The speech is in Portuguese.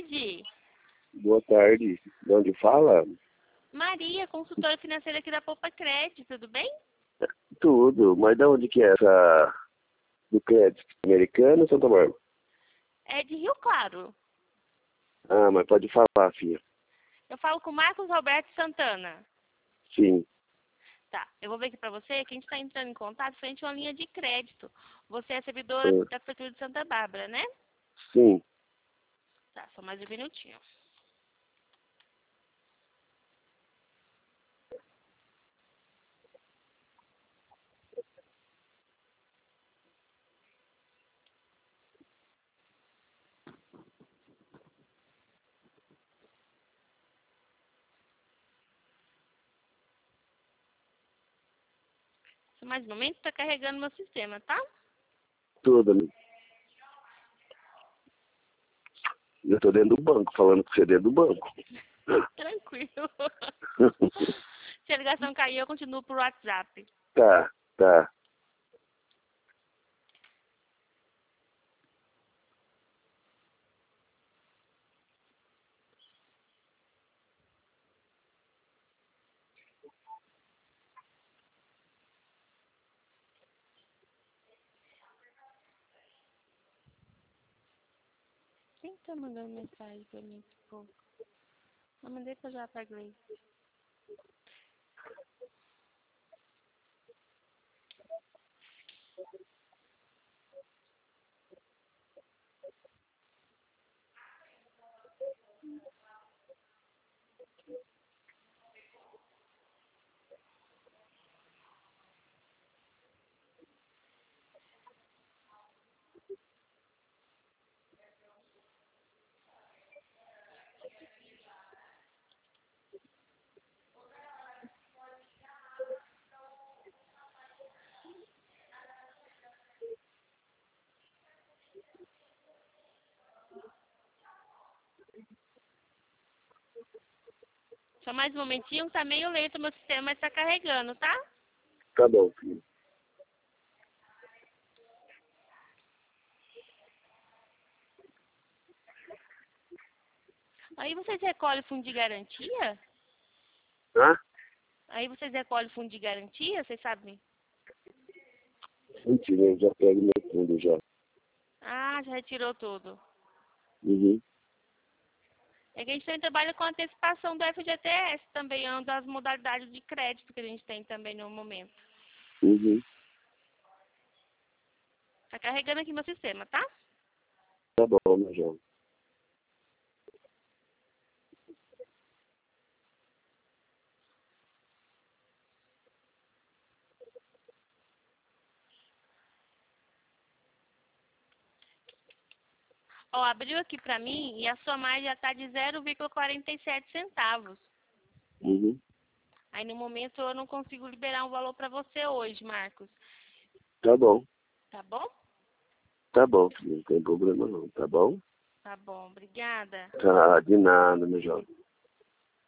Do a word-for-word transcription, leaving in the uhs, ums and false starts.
tarde. Boa tarde. De onde fala? Maria, consultora financeira aqui da Poupa Crédito, tudo bem? Tudo. Mas de onde que é essa... do crédito? Americano ou Santa Bárbara? É de Rio Claro. Ah, mas pode falar, filha. Eu falo com o Marcos Roberto Santana. Sim. Tá, eu vou ver aqui pra você que a gente está entrando em contato frente a uma linha de crédito. Você é servidora Ah, da Prefeitura de Santa Bárbara, né? sim. Tá, só mais um minutinho. Só mais um momento, tá carregando meu sistema, tá? Tudo. Eu tô dentro do banco, falando com você dentro do banco. Tranquilo. Se a ligação cair, eu continuo por WhatsApp. Tá, tá. Quem tá mandando mensagem pra mim, pô? Eu mandei pra já pra Grace. Só mais um momentinho, tá meio lento o meu sistema, mas tá carregando, tá? Tá bom, filho. Aí vocês recolhem fundo de garantia? Tá? Aí vocês recolhem fundo de garantia, vocês sabem? Mentira, eu já pego meu fundo já. Ah, já retirou tudo. Uhum. É que a gente também trabalha com antecipação do F G T S, também é uma das modalidades de crédito que a gente tem também no momento. Uhum. Tá carregando aqui meu sistema, tá? Tá bom, meu jovem. Ó, abriu aqui pra mim e a sua margem já tá de zero vírgula quarenta e sete centavos. Uhum. Aí no momento eu não consigo liberar um valor pra você hoje, Marcos. Tá bom. Tá bom? Tá bom, filho. Não tem problema não, tá bom? Tá bom, obrigada. Tá, de nada, meu jovem.